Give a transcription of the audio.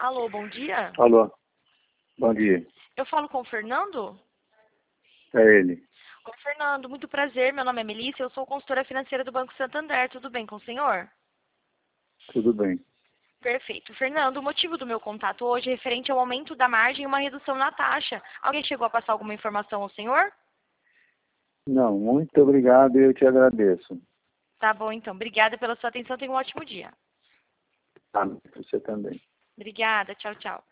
Alô, bom dia. Alô, bom dia. Eu falo com o Fernando? É ele. Oi, Fernando, muito prazer. Meu nome é Melissa, eu sou consultora financeira do Banco Santander. Tudo bem com o senhor? Tudo bem. Perfeito. Fernando, o motivo do meu contato hoje é referente ao aumento da margem e uma redução na taxa. Alguém chegou a passar alguma informação ao senhor? Não, muito obrigado e eu te agradeço. Tá bom, então. Obrigada pela sua atenção. Tenha um ótimo dia. Tá, você também. Obrigada. Tchau, tchau.